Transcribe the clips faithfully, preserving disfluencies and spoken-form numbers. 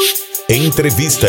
Entrevista.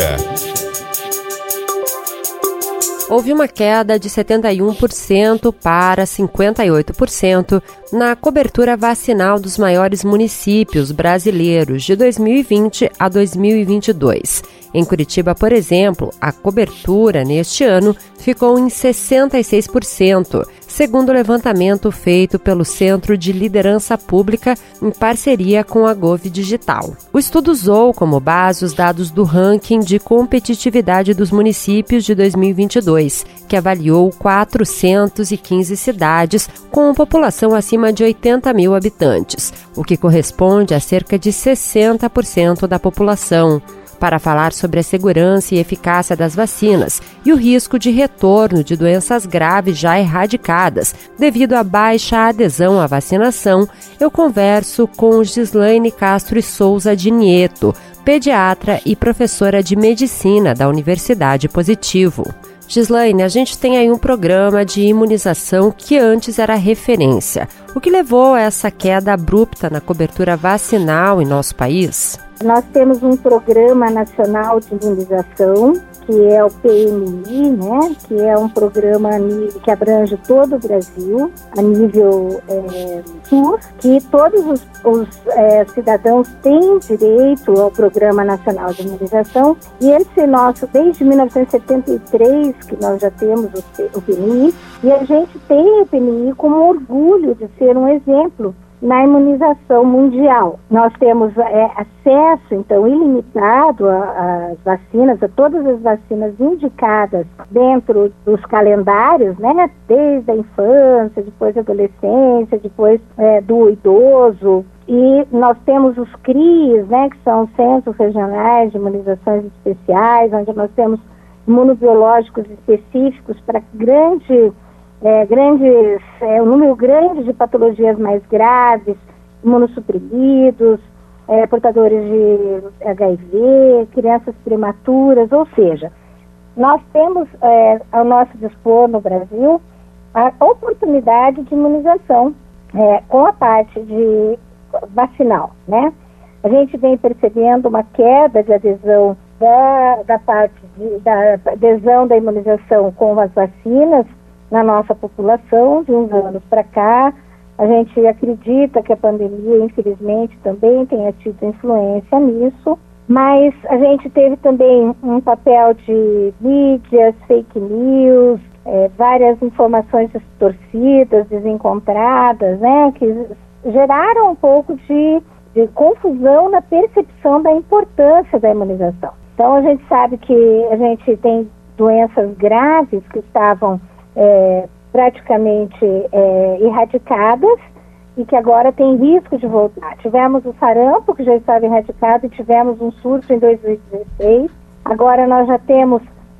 Houve uma queda de setenta e um por cento para cinquenta e oito por cento na cobertura vacinal dos maiores municípios brasileiros de dois mil e vinte a dois mil e vinte e dois. Em Curitiba, por exemplo, a cobertura neste ano ficou em sessenta e seis por cento, segundo o levantamento feito pelo Centro de Liderança Pública em parceria com a Gov Digital. O estudo usou como base os dados do ranking de competitividade dos municípios de dois mil e vinte e dois, que avaliou quatrocentas e quinze cidades com população acima de oitenta mil habitantes, o que corresponde a cerca de sessenta por cento da população. Para falar sobre a segurança e eficácia das vacinas e o risco de retorno de doenças graves já erradicadas devido à baixa adesão à vacinação, eu converso com Gislaine Castro e Souza de Nieto, pediatra e professora de medicina da Universidade Positivo. Gislaine, a gente tem aí um programa de imunização que antes era referência. O que levou a essa queda abrupta na cobertura vacinal em nosso país? Nós temos um programa nacional de imunização, que é o P M I, né, que é um programa que abrange todo o Brasil, a nível é, SUS, que todos os, os é, cidadãos têm direito ao Programa Nacional de Imunização, e esse nosso, desde mil novecentos e setenta e três, que nós já temos o, o P M I, e a gente tem o P M I como orgulho de ser um exemplo na imunização mundial. Nós temos é, acesso, então, ilimitado às vacinas, a todas as vacinas indicadas dentro dos calendários, né? Desde a infância, depois a adolescência, depois é, do idoso. E nós temos os C R I s, né? Que são Centros Regionais de Imunizações Especiais, onde nós temos imunobiológicos específicos para grande... É, grandes, é, um número grande de patologias mais graves, imunossuprimidos, é, portadores de H I V, crianças prematuras, ou seja, nós temos é, ao nosso dispor no Brasil a oportunidade de imunização é, com a parte de vacinal, né? A gente vem percebendo uma queda de adesão da, da parte de, da adesão da imunização com as vacinas na nossa população, de uns anos para cá. A gente acredita que a pandemia, infelizmente, também tenha tido influência nisso, mas a gente teve também um papel de mídias, fake news, é, várias informações distorcidas, desencontradas, né, que geraram um pouco de, de confusão na percepção da importância da imunização. Então, a gente sabe que a gente tem doenças graves que estavam É, praticamente é, erradicadas e que agora tem risco de voltar. Tivemos o sarampo, que já estava erradicado, e tivemos um surto em dois mil e dezesseis. Agora nós já temos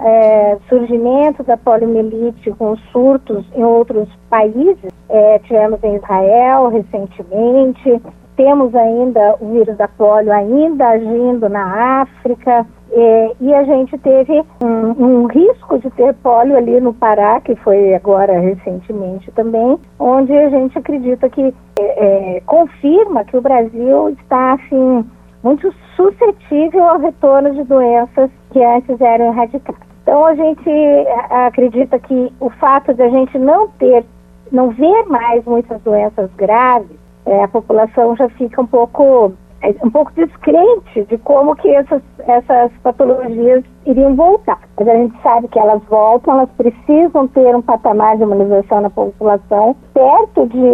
é, surgimento da poliomielite com surtos em outros países. É, tivemos em Israel recentemente. Temos ainda o vírus da polio ainda agindo na África. É, e a gente teve um, um risco de ter polio ali no Pará, que foi agora recentemente também, onde a gente acredita que é, é, confirma que o Brasil está, assim, muito suscetível ao retorno de doenças que antes eram erradicadas. Então a gente acredita que o fato de a gente não ter, não ver mais muitas doenças graves, é, a população já fica um pouco... um pouco descrente de como que essas, essas patologias iriam voltar. Mas a gente sabe que elas voltam, elas precisam ter um patamar de imunização na população perto de,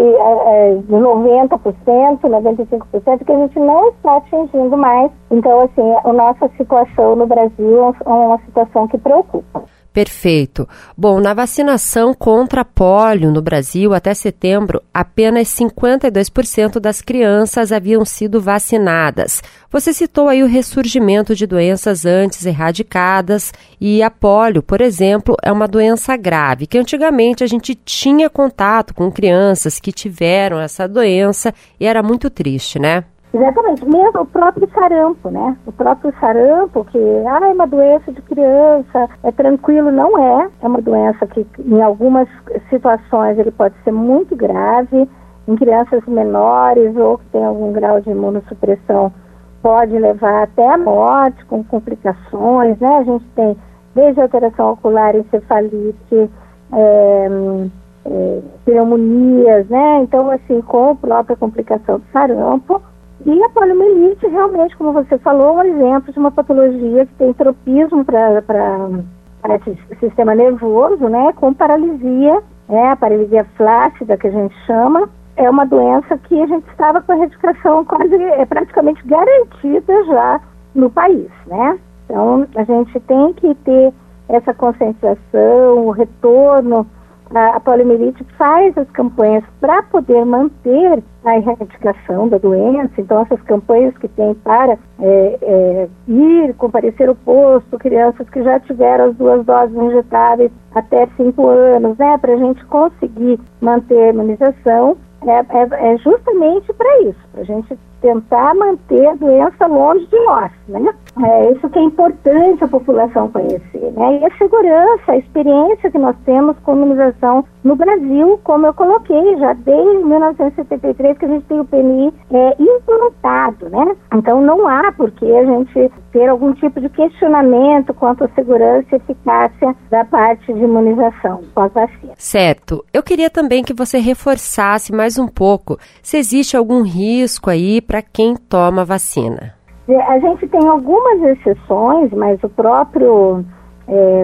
de noventa por cento, noventa e cinco por cento, que a gente não está atingindo mais. Então, assim, a nossa situação no Brasil é uma situação que preocupa. Perfeito. Bom, na vacinação contra a pólio no Brasil, até setembro, apenas cinquenta e dois por cento das crianças haviam sido vacinadas. Você citou aí o ressurgimento de doenças antes erradicadas e a pólio, por exemplo, é uma doença grave, que antigamente a gente tinha contato com crianças que tiveram essa doença e era muito triste, né? Exatamente, mesmo o próprio sarampo, né? O próprio sarampo, que ah, é uma doença de criança, é tranquilo, não é. É uma doença que em algumas situações ele pode ser muito grave, em crianças menores ou que tem algum grau de imunossupressão pode levar até a morte, com complicações, né? A gente tem desde alteração ocular, encefalite, é, é, pneumonias, né? Então, assim, com a própria complicação do sarampo. E a poliomielite, realmente, como você falou, é um exemplo de uma patologia que tem tropismo para esse sistema nervoso, né? Com paralisia, né? A paralisia flácida, que a gente chama, é uma doença que a gente estava com a erradicação quase, é, praticamente garantida já no país, né? Então, a gente tem que ter essa conscientização, o retorno. A, a poliomielite faz as campanhas para poder manter a erradicação da doença. Então, essas campanhas que tem para é, é, ir, comparecer ao posto, crianças que já tiveram as duas doses injetáveis até cinco anos, né, para a gente conseguir manter a imunização, é, é, é justamente para isso, para a gente tentar manter a doença longe de nós, né? É isso que é importante a população conhecer, né? E a segurança, a experiência que nós temos com a imunização no Brasil, como eu coloquei, já desde mil novecentos e setenta e três que a gente tem o P N I é, implantado, né? Então não há por que a gente ter algum tipo de questionamento quanto à segurança e eficácia da parte de imunização pós-vacina. Certo. Eu queria também que você reforçasse mais um pouco se existe algum risco aí para quem toma vacina. A gente tem algumas exceções, mas o próprio é,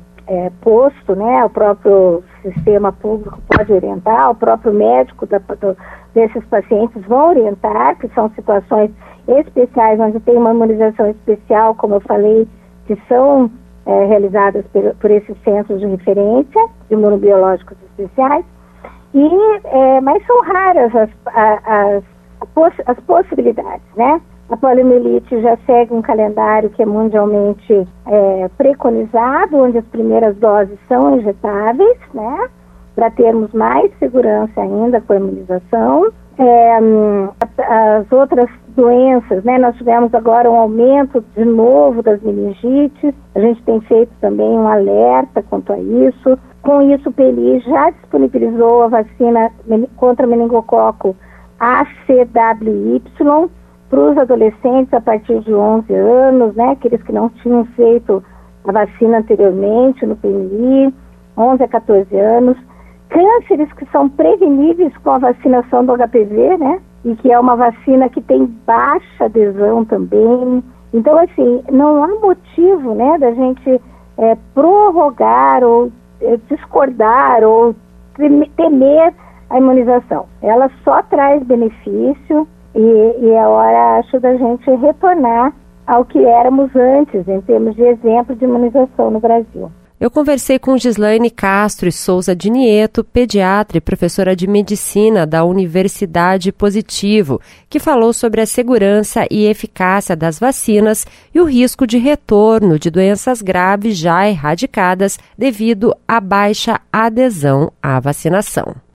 é, posto, né, o próprio sistema público pode orientar, o próprio médico da, do, desses pacientes vão orientar, que são situações especiais, onde tem uma imunização especial, como eu falei, que são é, realizadas por, por esses centros de referência de imunobiológicos especiais, e, é, mas são raras as, as, as possibilidades, né? A poliomielite já segue um calendário que é mundialmente é, preconizado, onde as primeiras doses são injetáveis, né, para termos mais segurança ainda com a imunização. É, as outras doenças, né, nós tivemos agora um aumento de novo das meningites, a gente tem feito também um alerta quanto a isso. Com isso, o P N I já disponibilizou a vacina contra meningococo A C W Y, para os adolescentes a partir de onze anos, né, aqueles que não tinham feito a vacina anteriormente no P N I, onze a quatorze anos, cânceres que são preveníveis com a vacinação do H P V, né, e que é uma vacina que tem baixa adesão também. Então, assim, não há motivo, né, da gente é, prorrogar ou é, discordar ou temer a imunização. Ela só traz benefício. E, e é hora, acho, da gente retornar ao que éramos antes, em termos de exemplo de imunização no Brasil. Eu conversei com Gislaine Castro e Souza de Nieto, pediatra e professora de medicina da Universidade Positivo, que falou sobre a segurança e eficácia das vacinas e o risco de retorno de doenças graves já erradicadas devido à baixa adesão à vacinação.